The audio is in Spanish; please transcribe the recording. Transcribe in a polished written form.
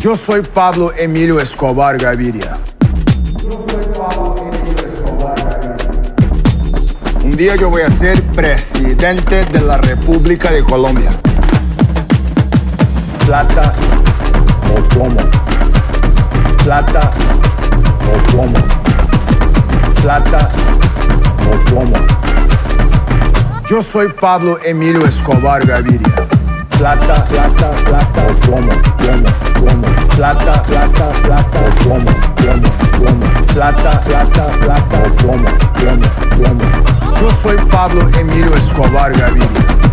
Yo soy Pablo Emilio Escobar Gaviria. Un día yo voy a ser presidente de la República de Colombia. Plata o plomo. Plata o plomo. Plata o plomo. Yo soy Pablo Emilio Escobar Gaviria. Plata, plata, plata o plomo, plomo, plomo. Plata, plata, plata o plomo, plomo, plomo. Plata, plata, plata o plomo, plomo, plomo. Yo soy Pablo Emilio Escobar Gaviria.